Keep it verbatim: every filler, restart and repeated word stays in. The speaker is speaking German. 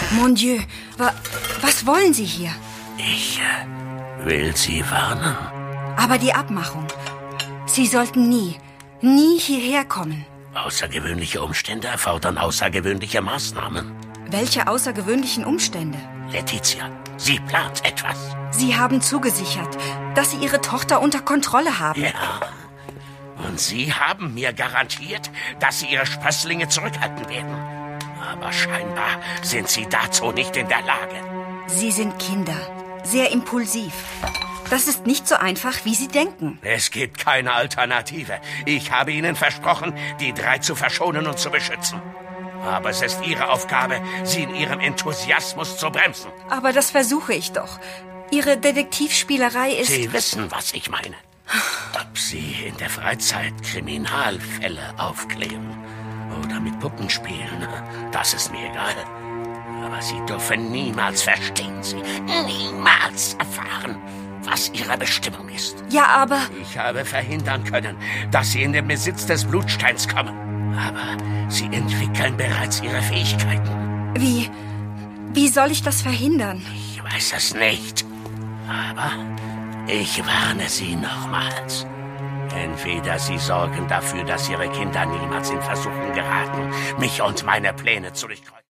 Mon Dieu, wa was wollen Sie hier? Ich äh, will Sie warnen. Aber die Abmachung. Sie sollten nie, nie hierher kommen. Außergewöhnliche Umstände erfordern außergewöhnliche Maßnahmen. Welche außergewöhnlichen Umstände? Letizia, sie plant etwas. Sie haben zugesichert, dass Sie Ihre Tochter unter Kontrolle haben. Ja. Und Sie haben mir garantiert, dass Sie Ihre Sprösslinge zurückhalten werden. Aber scheinbar sind Sie dazu nicht in der Lage. Sie sind Kinder, sehr impulsiv. Das ist nicht so einfach, wie Sie denken. Es gibt keine Alternative. Ich habe Ihnen versprochen, die drei zu verschonen und zu beschützen. Aber es ist Ihre Aufgabe, sie in ihrem Enthusiasmus zu bremsen. Aber das versuche ich doch. Ihre Detektivspielerei ist... Sie wissen, was ich meine. Ob Sie in der Freizeit Kriminalfälle aufklären oder mit Puppen spielen, das ist mir egal. Aber Sie dürfen niemals, verstehen Sie, niemals erfahren, was Ihre Bestimmung ist. Ja, aber... Ich habe verhindern können, dass Sie in den Besitz des Blutsteins kommen. Aber Sie entwickeln bereits Ihre Fähigkeiten. Wie... wie soll ich das verhindern? Ich weiß es nicht. Aber ich warne Sie nochmals. Entweder Sie sorgen dafür, dass Ihre Kinder niemals in Versuchung geraten, mich und meine Pläne zu durchkreuzen.